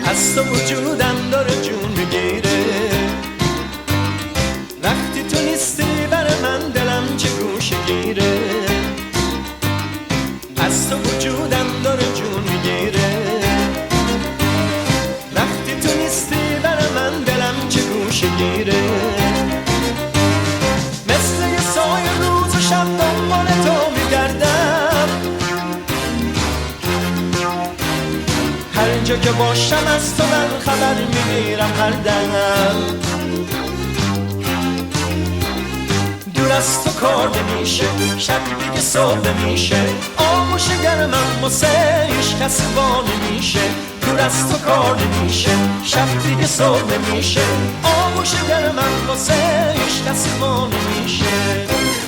از تو وجودم داره جون میگیره، وقتی تو نیستی برای من دلم چه گوشه گیره. از تو وجودم داره جون میگیره، وقتی تو نیستی برای من دلم چه گوشه گیره. مثل یه سایه روز و شب دنبال تو میگردم، هر جا که باشم از تو من خبر میگیرم هر دم. دور از تو کار نمیشه، شب دیگه صبح میشه، آغوش گرمم واسه هیچ کسی وا نمیشه. دور از تو کار نمیشه، شب دیگه صبح میشه، آغوش گرمم واسه هیچ کسی وا نمیشه.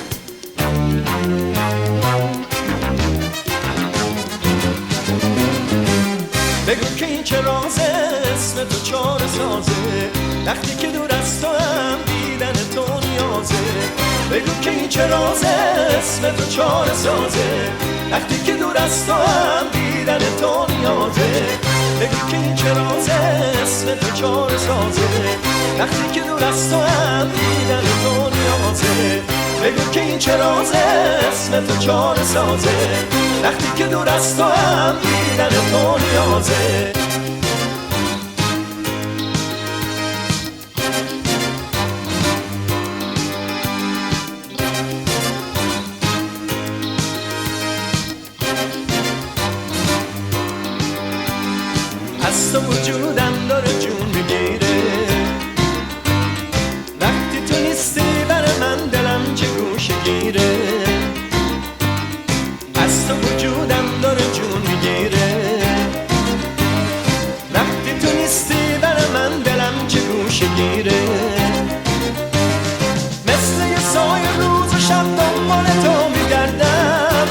بگو که این چه رازه، اسم تو چاره سازه، وقتی که دور از تو هم دیدن تو نیازه. بگو که این چه رازه، اسم تو چاره سازه، وقتی که دور از تو هم دیدن تو نیازه. بگو که این چه رازه، اسم تو چاره سازه، وقتی که دور از تو هم دیدن تو نیازه. بگو که این چه رازه، اسم تو چاره سازه، وقتی که دور از تو هم دیدن تو نیازه. از تو وجودم داره جون میگیره، وقتی تو نیستی برای من دلم چه گوشه گیره. از تو وجودم داره جون میگیره، وقتی تو نیستی برای من دلم چه گوشه گیره. مثل یه سایه روز و شب دنبال تو میگردم،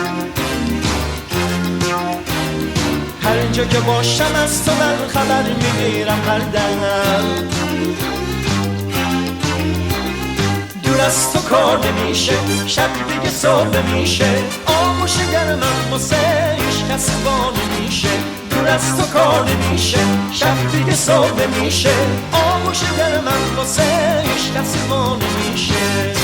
هر جا که باشم از تو من خبر میگیرم هر دم. دور از تو کار نمیشه، شب دیگه صبح میشه، آغوش گرمم واسه هیچ کسی وا نمیشه. دور از تو کار نمیشه، شب دیگه صبح میشه، آغوش گرمم واسه هیچ کسی وا نمیشه.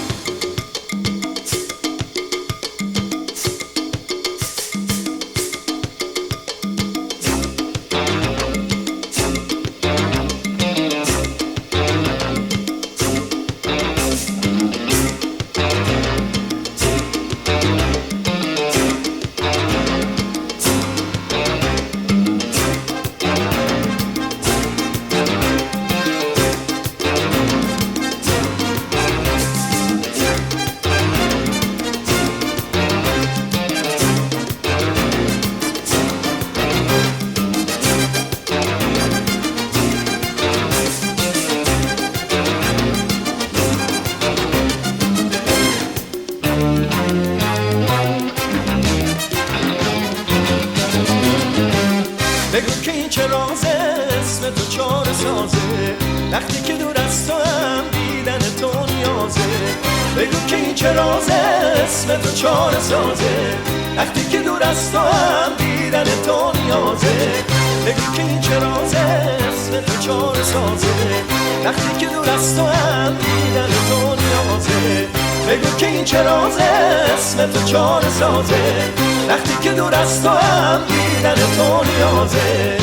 بگو که این چه رازه، اسم تو چاره سازه، وقتی که دور از تو هم دیدن تو نیازه. بگو که این چه رازه، اسم تو چاره سازه، وقتی که دور از تو هم دیدن تو نیازه. بگو که این چه رازه، اسم تو چاره سازه، وقتی که دور از تو هم دیدن تو نیازه. بگو که این چه رازه، اسم تو چاره سازه، وقتی که دور از تو هم دیدن تو نیازه.